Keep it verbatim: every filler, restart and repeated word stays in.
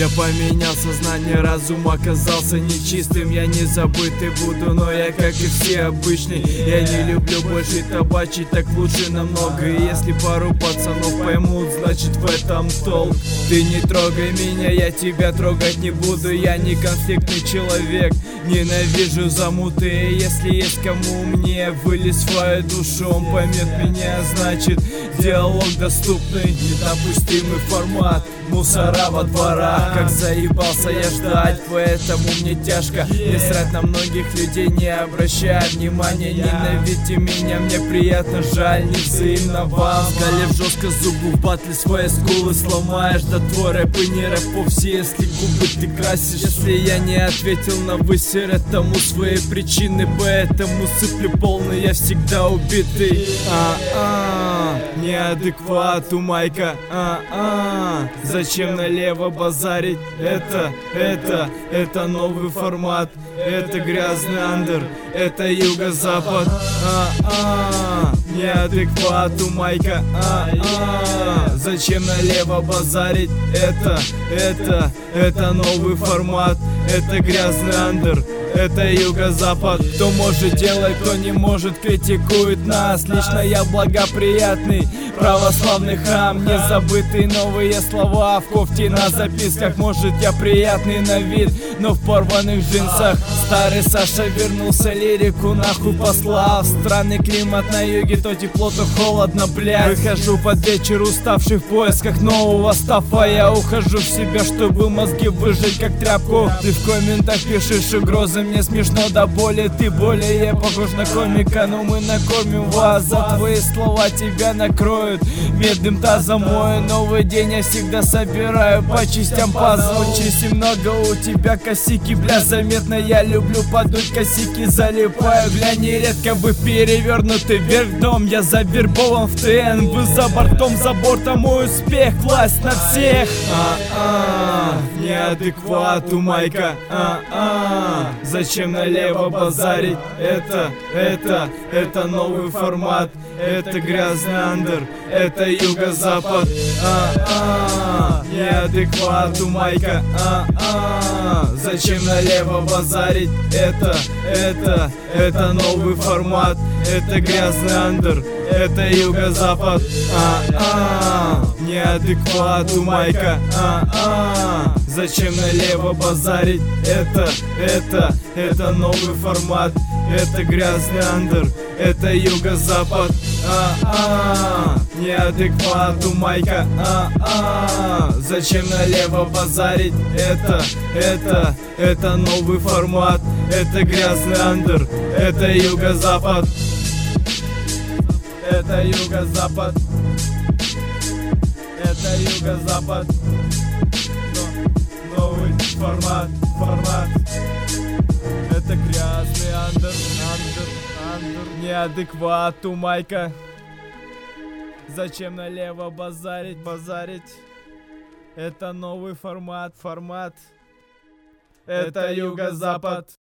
Я поменял сознание, разум оказался нечистым. Я не забытый буду, но я как и все обычный. Я не люблю больше табачить, так лучше намного. И если пару пацанов поймут, значит в этом толк. Ты не трогай меня, я тебя трогать не буду. Я не конфликтный человек, ненавижу замуты. Если есть кому мне вылез свою душу, он поймет меня, значит диалог доступный. Недопустимый формат, мусора во дворах. Как заебался я ждать, поэтому мне тяжко. Не срать на многих людей, не обращая внимания. Ненавидите меня, мне приятно, жаль, не взаимно вам. Скалив жестко зубы в батле, свои скулы сломаешь. Да твой рэп и не рэп вовсе, если губы ты красишь. Если я не ответил на высер, этому свои причины. Поэтому сыплю полный, я всегда убитый. А-а, неадекват у майка. А-а, зачем налево базарить? Это, это, это новый формат. Это грязный андер, это юго-запад. А-а, неадекват у майка. А-а, зачем налево базарить? Это, это, это новый формат. Это грязный андер, это юго-запад. Кто может делать, кто не может, критикует нас. Лично я благоприятный православный храм. Не забытые новые слова в кофте на записках. Может я приятный на вид, но в порванных джинсах. Старый Саша вернулся, лирику нахуй послал. Странный климат на юге, то тепло, то холодно, блядь. Выхожу под вечер уставший в поисках нового стафа. Я ухожу в себя, чтобы мозги выжать как тряпку. Ты в комментах пишешь угрозы, мне смешно до боли. Ты более похож на комика, но мы накормим вас. За твои слова тебя накроют медным тазом. Мой новый день я всегда собираю по частям пазл. Очень много у тебя косики, бля, заметно. Я люблю подуть косики, залипаю, бля, нередко вы перевернуты вверх дом. Я завербован в ТН, вы за бортом, за бортом мой успех, власть на всех. А-а, неадекват у майка. А-а, зачем налево базарить? Это, это, это новый формат. Это грязный андер, это юго-запад. А-а, неадекват у майка. А-а, зачем налево базарить? Это, это, это новый формат. Это грязный андер, это юго-запад. А-а, неадекват у майка. А-а, зачем налево базарить? Это, это, это новый формат. Это грязный андер, это юго-запад. А-а, неадекват у майка. А-а, зачем налево базарить? Это, это, это новый формат. Это грязный андер, это юго-запад. Это юго-запад. Это юго-запад. Новый формат, формат. Это грязный андер, андер, андер. Неадекват у майка. Зачем налево базарить, базарить? Это новый формат, формат. Это юго-запад.